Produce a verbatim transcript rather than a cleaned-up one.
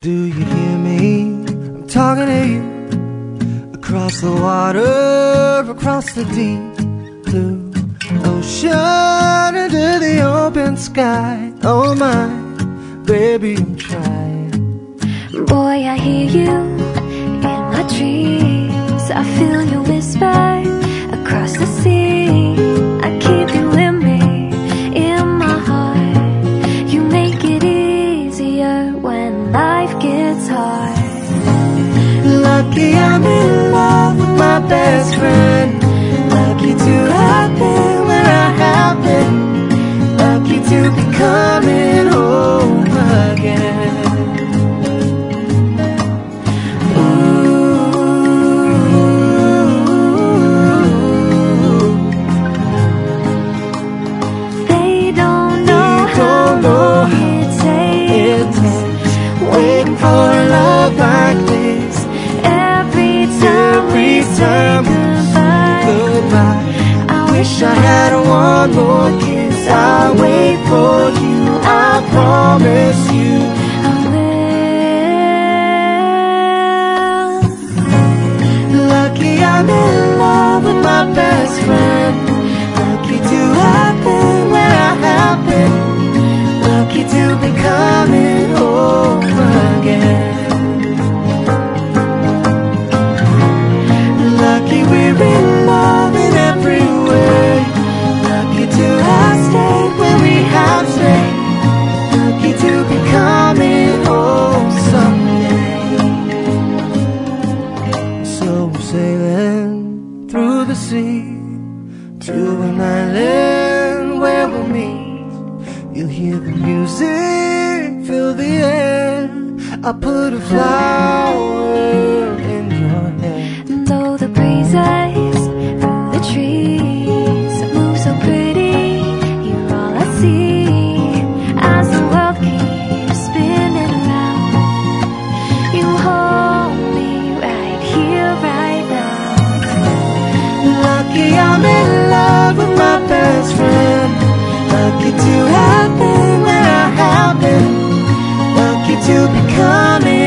Do you hear me? I'm talking to you. Across the water, across the deep blue ocean, into the open sky. Oh my, baby, I'm trying. Boy, I hear you in my dreams. I feel you whisper across the sea. I keep you in me, in my heart. You make it easier when life gets hard. Lucky I'm in love with my best friend. Lucky to have been where I have been. Lucky to be coming home again. I had one more kiss. I'll wait for you. I promise you I will. Lucky I'm in love with my best friend. Lucky to have been where I have been. Lucky to be coming home again. Lucky we're in love in every way. Lucky to have stayed where we have stayed. Lucky to be coming home someday. So I'm sailing through the sea to an island where we'll meet. You'll hear the music, feel the air. I'll put a flower in your hair. And though the breezes through the trees move so pretty, you're all I see. As the world keeps spinning around, you hold me right here, right now. Lucky I'm in love with my best friend. Lucky to have been where I have been. Lucky to be coming